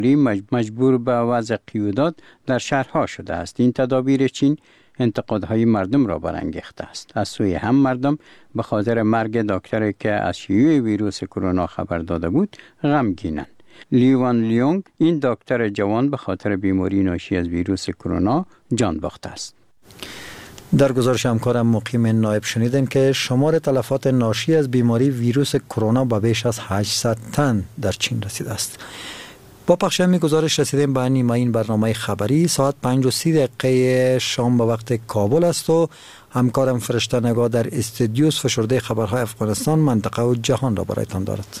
مجبور به وضع قیودات در شهرها شده است. این تدابیر چین انتقادهای مردم را برانگیخته است. از سوی هم مردم به خاطر مرگ دکتری که از شیوع ویروس کرونا خبر داده بود غمگینند. لیوان لیونگ، این دکتر جوان به خاطر بیماری ناشی از ویروس کرونا جان باخته است. در گزارش همکارم مقیم نایب شنیدیم که شمار تلفات ناشی از بیماری ویروس کرونا به بیش از 800 تن در چین رسیده است. با پخش همین گزارش رسیدیم به نیمه این برنامه خبری. ساعت 5:30 شام به وقت کابل است و همکارم فرشته نگاه در استودیوس فشرده خبرهای افغانستان، منطقه و جهان را برایتان دارد.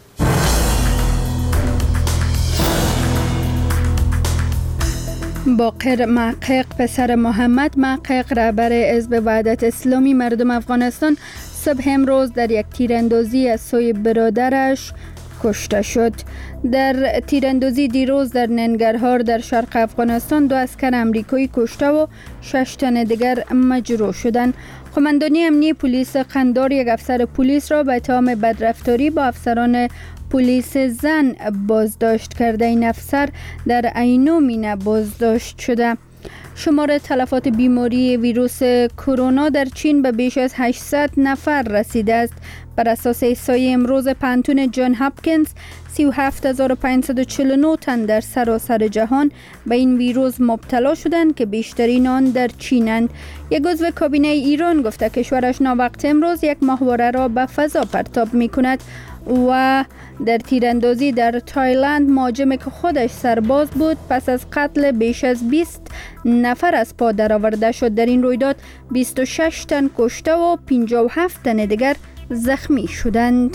باقر محقق پسر محمد محقق رهبر حزب وحدت اسلامی مردم افغانستان صبح امروز در یک تیراندازی از سوی برادرش کشته شد. در تیراندازی دیروز در ننگرهار در شرق افغانستان 2 عسکر امریکایی کشته و 6 تن دیگر مجروح شدند. قماندانی امنیتی پلیس قندار یک افسر پلیس را به اتهام بدرفتاری با افسران پلیس زن بازداشت کرده. این افسر در عینو مینه بازداشت شده. شمار تلفات بیماری ویروس کرونا در چین به بیش از 800 نفر رسیده است. بر اساس احصای امروز پانتون جان هاپکینز 37549 تن در سراسر جهان به این ویروس مبتلا شدند که بیشترین آن در چینند. یک عضو کابینه ایران گفته کشورش ناوقت امروز یک ماهواره را به فضا پرتاب می کند و در تیراندازی در تایلند مهاجمی که خودش سرباز بود پس از قتل بیش از 20 نفر از پا درآورده شد. در این رویداد 26 تن کشته و 57 تن دیگر زخمی شدند.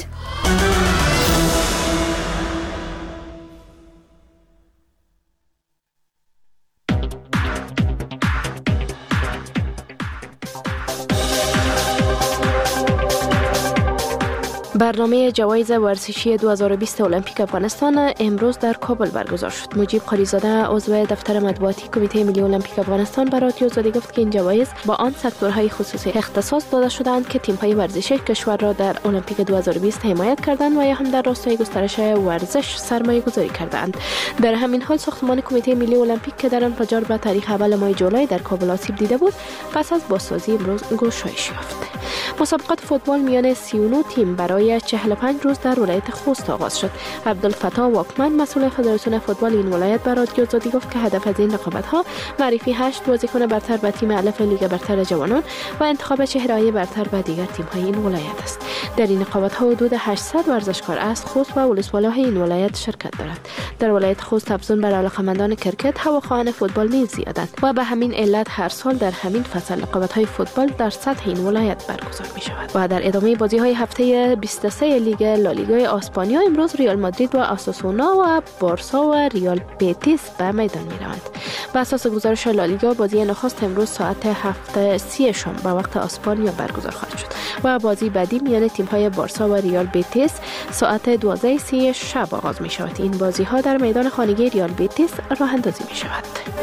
برنامه جوایز ورزشی 2020 المپیک افغانستان امروز در کابل برگزار شد. مجیب قالیزاده عضو دفتر مطبوعاتی کمیته ملی المپیک افغانستان به رادیو آزادی گفت که این جوایز با آن سکتورهای خصوصی اختصاص داده شدند که تیم‌های ورزشی کشور را در المپیک 2020 حمایت کردند و یا هم در راستای گسترش ورزش سرمایه‌گذاری کردند. در همین حال ساختمان کمیته ملی المپیک که در انفجار به تاریخ اول ماه جولای در کابل آسیب دیده بود پس از بازسازی امروز گشایش یافت. مسابقات فوتبال میان 39 تیم برای 45 روز در ولایت خوست آغاز شد. عبدالفتاح واکمن مسئول فدراسیون فوتبال این ولایت به رادیو آزادی گفت که هدف از این رقابت‌ها معرفی 8 بازیکن برتر به تیم الف لیگ برتر جوانان و انتخاب چهره‌های برتر به دیگر تیم‌های این ولایت است. در این رقابت‌ها حدود 800 ورزشکار از خوست و ولسوالی‌های این ولایت شرکت دارند. در ولایت خوست افزون بر علاقه‌مندان کرکت هواخواهان فوتبال نیز زیادند و به همین علت هر سال در همین فصل رقابت‌های فوتبال در سطح این ولایت برگزار می‌شود. و در ادامه بازی‌های هفته 23 لیگ لالیگای اسپانیا امروز ریال مادرید و آساسونا و بارسا و ریال بتیس به میدان می‌روند. بر اساس گزارش لالیگا بازی نخست امروز ساعت 7:30 شام به وقت اسپانیا برگزار خواهد شد و بازی بعدی میان تیم‌های بارسا و ریال بتیس ساعت 12:30 شب آغاز می‌شود. این بازی‌ها در میدان خانگی ریال بتیس راه اندازی می‌شود.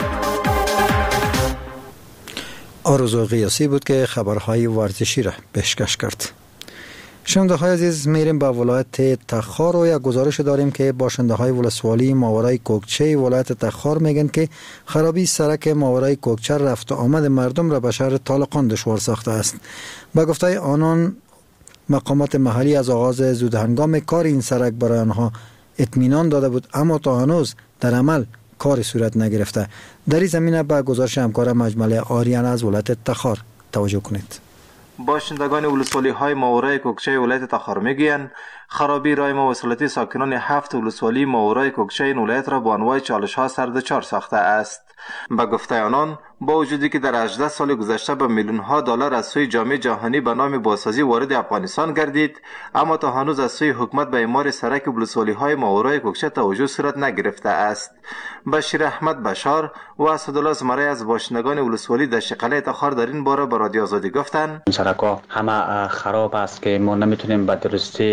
آرزو قیاسی بود که خبرهای ورزشی را پیشکش کرد. شنونده های عزیز، میریم به ولایت تخار و یک گزارش داریم که باشنده های ولسوالی ماورای کوکچه ولایت تخار میگن که خرابی سرک ماورای کوکچه رفت و آمد مردم را به شهر طالقان دشوار ساخته است. با گفته آنان مقامات محلی از آغاز زودهنگام کار این سرک برای آنها اطمینان داده بود، اما تا هنوز در عمل کاری صورت نگرفته. در این زمینه به گزارش همکارم مجمل آریان از ولایت تخار توجه کنید. باشندگان ولسوالی های ماورای کوکچه ولایت تخار میگویند خرابی راه مواصلاتی ساکنان 7 ولسوالی ماورای کوکچه این ولایت را با انواع چالش ها سردچار ساخته است. به گفته آنان با وجودی که در 18 سال گذشته به میلیون ها دلار از سوی جامعه جهانی به نام بازسازی وارد افغانستان گردید، اما تا هنوز از سوی حکومت به اعمار سرک ولسوالی های ماورای کوکچه توجه صورت نگرفته است. بشیر احمد بشار و اسدالله زمره از باشندگان ولسوالی دشت قلعه تخار در این باره به رادیو آزادی گفتند سرک‌ها همه خراب است که ما نمیتونیم به درستی از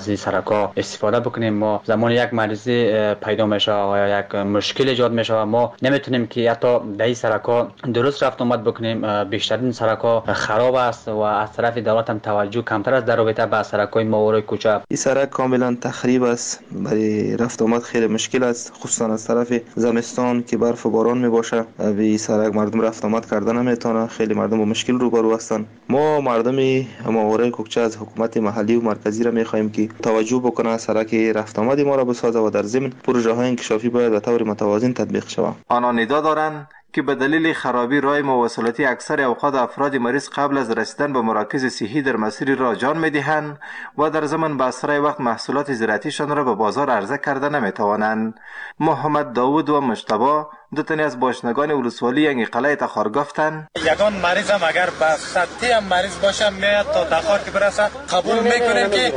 از این سرکا استفاده بکنیم. ما زمان یک مریض پیدا میشه یا یک مشکل ایجاد میشه ما نمیتونیم که حتی در این سرکا درست رفت آمد بکنیم. بیشترین سرکا خراب است و از طرف دولت هم توجه کمتر است در رابطه با سرکای ماورای کوچه. این سرک کاملا تخریب است، برای رفت آمد خیلی مشکل است، خصوصا از طرف زمستان که برف و باران می باشه. به سرک مردم رفت آمد کردن نمیتونه، خیلی مردم با مشکل روبرو هستند. ما مردم ماورای کوچه از حکومت محلی و مرکزی را می‌خواهیم که توجه بکنه سرک رفت آمد ما را بسازه و در ضمن پروژه‌های انکشافی باید به طور متوازن تطبیق شود. آنان ندا دارند که به دلیل خرابی راه مواصلاتی اکثر اوقات افراد مریض قبل از رسیدن به مراکز صحی در مسیر راه جان می‌دهند و در زمان به اسرع وقت محصولات زراعتیشان را به بازار عرضه کرده نمی‌توانند. محمد داوود و مجتبی دو تنی از باشندگان ولسوالی ینگ قلعه تخار گفتند یگان مریض هم اگر به سطحی هم مریض باشه میاد تا تخار که برسه قبول میکنیم که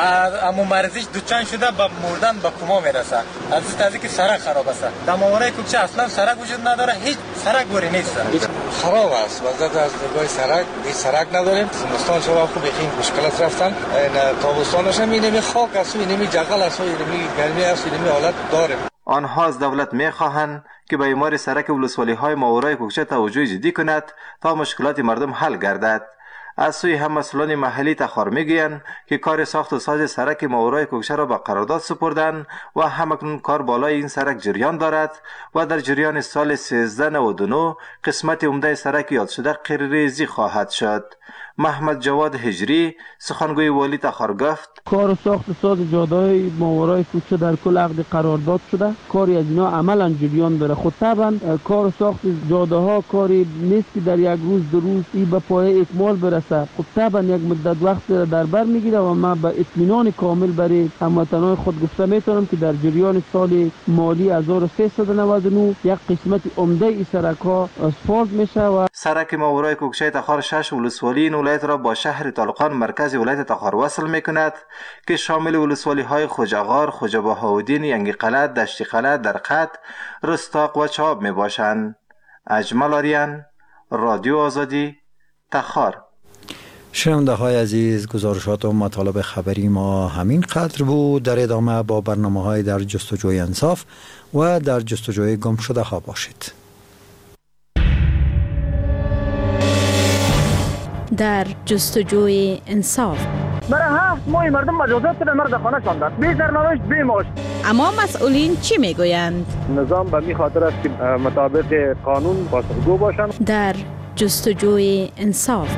امو مریضیش دوچان شده به مردن به کما میرسه. از اینکه سرک خراب است. در ماورای کوچه اصلا سرک وجود نداره، هیچ سرک گوری نیست. خراب است. وضعیت از نگاه سرک هیچ سرک نداریم. زمستان شما خوب بخین مشکلات رفتن. تابستانش هم اینمی خاک است و اینمی جغل است و اینمی گرمی است و اینمی حالت داریم. آنها از دولت می‌خواهند که به اعمار سرک ولسوالی‌های ماورای کوکچه توجه جدی کند تا مشکلات مردم حل گردد. از سوی هم مسئولان محلی تخار میگویند که کار ساخت و ساز سرک ماورای کوکچه را به قرارداد سپردند و همکنون کار بالای این سرک جریان دارد و در جریان سال 1399 قسمت عمده سرک یاد شده قیرریزی خواهد شد. محمد جواد هجری سخنگوی والی تخار گفت کار ساخت ساز جاده‌های ماورای کوچه در کل عقد قرارداد شده، کاری از اینا عملا جریان داره. خود طبعا کار ساخت جاده‌ها کاری نیست که در یک روز دو روز به پایه اکمال برسه. خود طبعا یک مدت وقت در بر میگیره و ما به اطمینان کامل برای هموطنان خود گفته میتونم که در جریان سال مالی 1399 یک قسمت عمده ای سرک‌ها اسفالت میشه و سرک ماورای کوکچه تخار 6 ولسوالی این ولایت را با شهر طالقان مرکز ولایت تخار وصل میکند که شامل ولسوالی‌های خوجاغار، خوجا بهاءالدین، ینگ قلعه، دشت قلعه، درقد، رستاق و چاب میباشند. اجمل آریان، رادیو آزادی، تخار. شنونده های عزیز، گزارشات و مطالب خبری ما همین قدر بود. در ادامه با برنامه های در جستجوی انصاف و در جستجوی گم شده ها باشید. در جستجوی انصاف برای 7 ماه مردم مجازات در مرد خانه شاندن، بی سرنوشت بی معاش. اما مسئولین چی میگویند؟ نظام به می خاطر است که مطابق قانون پاسخگو باشند. در جستجوی انصاف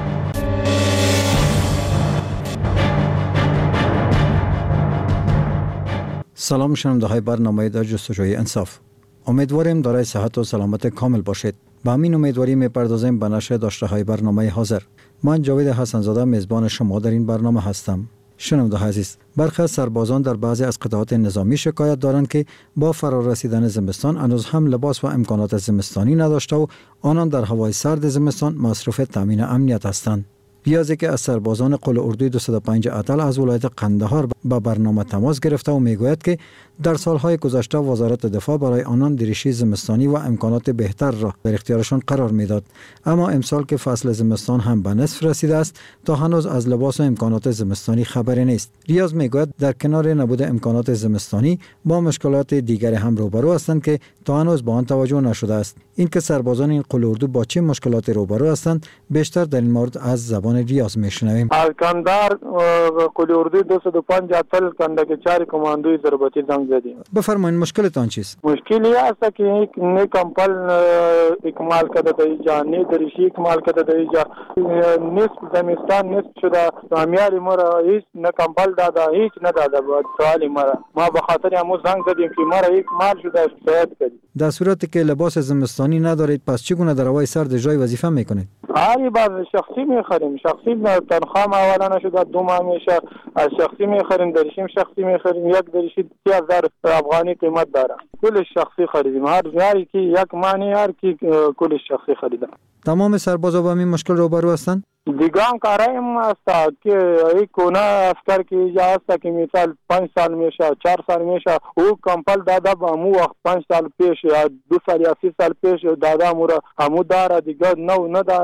سلام شنونده های برنامه در جستجوی انصاف. امیدواریم دارای صحت و سلامت کامل باشید. با همین امیدواری میپردازیم به نشر داشته های برنامه حاضر. من جاوید حسن زاده میزبان شما در این برنامه هستم. شنونده عزیز، برخی از سربازان در بعضی از قطعات نظامی شکایت دارند که با فرارسیدن زمستان هنوز هم لباس و امکانات زمستانی نداشته و آنان در هوای سرد زمستان مصروف تامین امنیت هستند. بیازی که از سربازان قل اردوی 205 اتل از ولایت قندهار با برنامه تماس گرفته و میگوید که در سالهای گذشته وزارت دفاع برای آنان دریشی زمستانی و امکانات بهتر را در اختیارشان قرار میداد، اما امسال که فصل زمستان هم به نصف رسیده است تا هنوز از لباس و امکانات زمستانی خبری نیست. ریاض میگوید در کنار نبود امکانات زمستانی با مشکلات دیگری هم روبرو هستند که تا هنوز به آن توجه نشده است. اینکه سربازان این قل اردو با چه مشکلاتی روبرو هستند بیشتر در این مورد از زبان ریاض میشنویم. از کندهار قل اردو 205 اتل کندک 4 کماندوی ضربتی زنگ زدیم. بفرمایید مشکلتان چیست؟ مشکلی است که نه کمپل اکمال کرده در اینجا، نه دریشی اکمال کرده در اینجا، نصف زمستان نصف شده، امیال مرا هیچ نه کمپل داده، هیچ نداده. بود سوالی مرا ما به خاطر همون زنگ زدیم که مرا اکمال شده شاید کنید. در صورتی که لباس زمستانی ندارید پس چگونه در هوای سرد جای وظیفه میکنید؟ هری بعض شخصی میخریم، شخصی تنخواه ما اولا نشده 2 ماه میشه، از شخصی میخریم، دریشیم شخصی میخریم، یک دریشی 30,000 افغانی قیمت داره، کل شخصی خریدیم. هر کی یک مانی هر کی کل شخصی خریدم. تمام سربازا با این مشکل روبرو هستند؟ دیگه هم کارایم است که یک کونه اسکر که اینجا است که مثال 5 سال میشه 4 سال میشه او کمپل داده با مو وقت 5 سال پیش یا 2 سال یا 3 سال پیش داده مورا همو داره، دیگه نو نداره.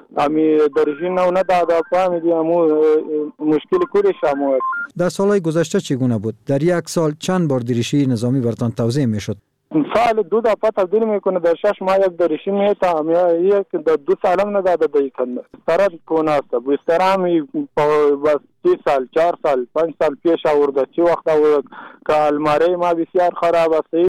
امی درشی نه دادا فهمیدی امو مشکل کوری شامو. در سالهای گذشته چگونه بود؟ در یک سال چند بار دریشی نظامی برتان توزیع میشد؟ سال 2 دفعه تبدیل میکنه. در 6 ماه یک دریشی میتام یا یک 2 سالم نداده دیکنه سرد کونه است بسترمی بس 3 سال 4 سال 5 سال پیش آورده. چی وقت آورده که الماری ما بسیار خراب است.